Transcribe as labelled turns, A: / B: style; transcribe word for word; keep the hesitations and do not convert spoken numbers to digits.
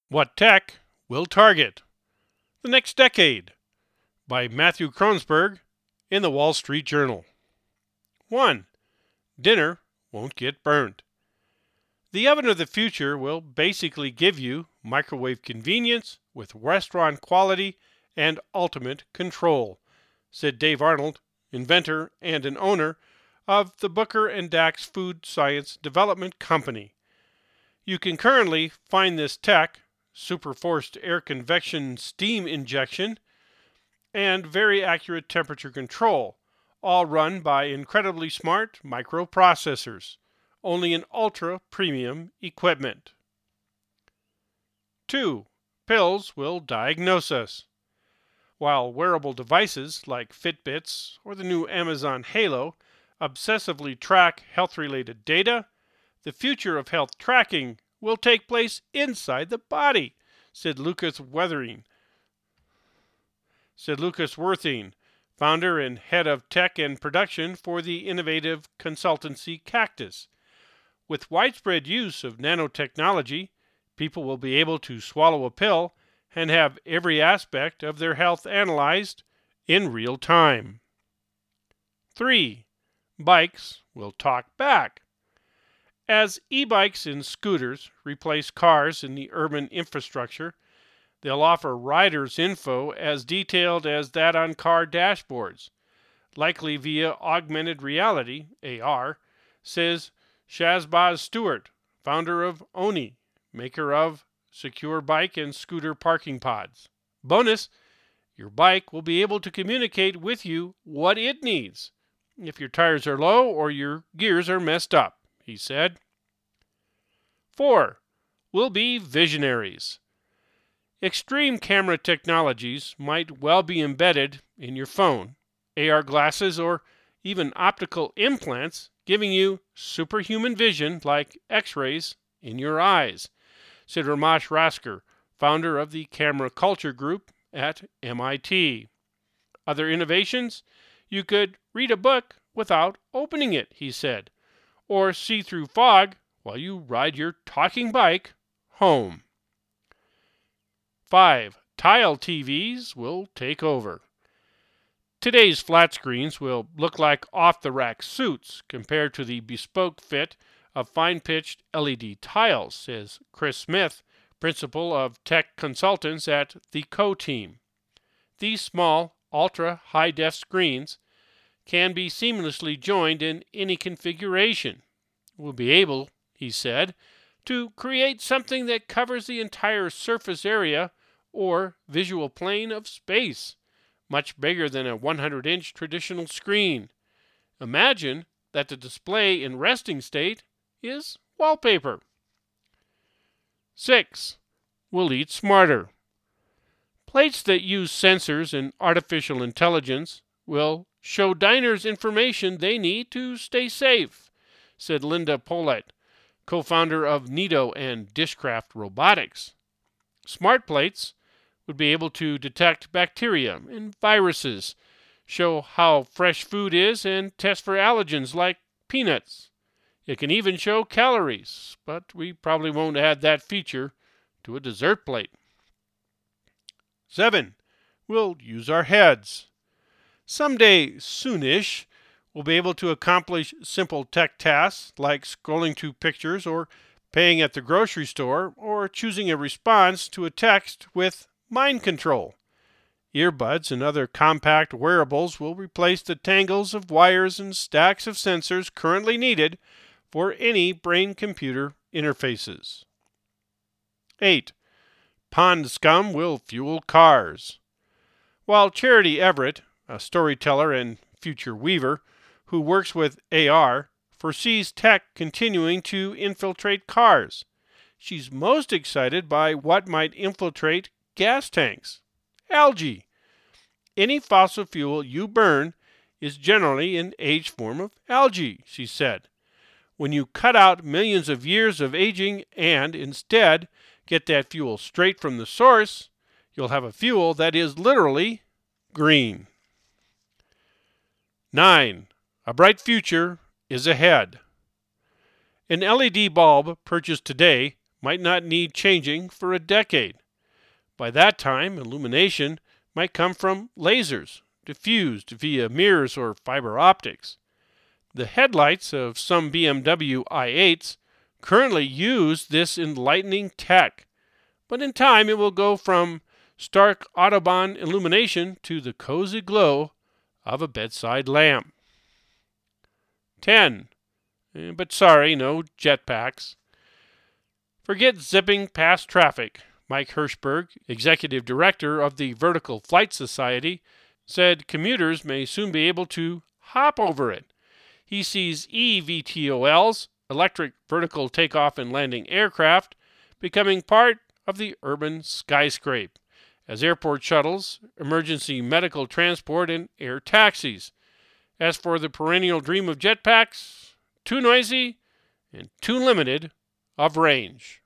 A: What Tech Will Target the Next Decade by Matthew Kronsberg in the Wall Street Journal. one. Dinner won't get burned. The oven of the future will basically give you microwave convenience with restaurant quality and ultimate control, said Dave Arnold, inventor and an owner of the Booker and Dax Food Science Development Company. You can currently find this tech, superforced air convection steam injection, and very accurate temperature control, all run by incredibly smart microprocessors, only in ultra-premium equipment. two. Pills will diagnose us. While wearable devices like Fitbits or the new Amazon Halo obsessively track health-related data, the future of health tracking will take place inside the body, said Lucas Weathering. Said Lucas Worthing, founder and head of tech and production for the innovative consultancy Cactus. With widespread use of nanotechnology, people will be able to swallow a pill and have every aspect of their health analyzed in real time. three. Bikes will talk back. As e-bikes and scooters replace cars in the urban infrastructure, they'll offer riders info as detailed as that on car dashboards, likely via augmented reality, A R, says Shazbaz Stewart, founder of Oni, maker of secure bike and scooter parking pods. Bonus, your bike will be able to communicate with you what it needs if your tires are low or your gears are messed up, he said. four. We'll be visionaries. Extreme camera technologies might well be embedded in your phone, A R glasses, or even optical implants, giving you superhuman vision like X-rays in your eyes, said Ramesh Rasker, founder of the Camera Culture Group at M I T. Other innovations? You could read a book without opening it, he said, or see through fog while you ride your talking bike home. five. Tile T Vs will take over. Today's flat screens will look like off-the-rack suits compared to the bespoke fit of fine-pitched L E D tiles, says Chris Smith, principal of tech consultants at the Co-Team. These small, ultra-high-def screens can be seamlessly joined in any configuration. We'll be able, he said, to create something that covers the entire surface area or visual plane of space, much bigger than a one hundred inch traditional screen. Imagine that the display in resting state is wallpaper. six. We'll eat smarter. Plates that use sensors and artificial intelligence will show diners information they need to stay safe, said Linda Polet, co-founder of Neato and Dishcraft Robotics. Smart plates would be able to detect bacteria and viruses, show how fresh food is, and test for allergens like peanuts. It can even show calories, but we probably won't add that feature to a dessert plate. seven. We'll use our heads. Someday soonish, we'll be able to accomplish simple tech tasks like scrolling to pictures or paying at the grocery store or choosing a response to a text with mind control. Earbuds and other compact wearables will replace the tangles of wires and stacks of sensors currently needed for any brain-computer interfaces. eight. Pond scum will fuel cars. While Charity Everett, a storyteller and future weaver who works with A R, foresees tech continuing to infiltrate cars, she's most excited by what might infiltrate gas tanks. Algae. Any fossil fuel you burn is generally an aged form of algae, she said. When you cut out millions of years of aging and instead get that fuel straight from the source, you'll have a fuel that is literally green. nine. A bright future is ahead. An L E D bulb purchased today might not need changing for a decade. By that time, illumination might come from lasers, diffused via mirrors or fiber optics. The headlights of some B M W i eights currently use this enlightening tech, but in time it will go from stark Autobahn illumination to the cozy glow of a bedside lamp. ten. But sorry, no jetpacks. Forget zipping past traffic. Mike Hirschberg, executive director of the Vertical Flight Society, said commuters may soon be able to hop over it. He sees E V T O Ls, electric vertical takeoff and landing aircraft, becoming part of the urban skyscrape, as airport shuttles, emergency medical transport, and air taxis. As for the perennial dream of jetpacks, too noisy and too limited of range.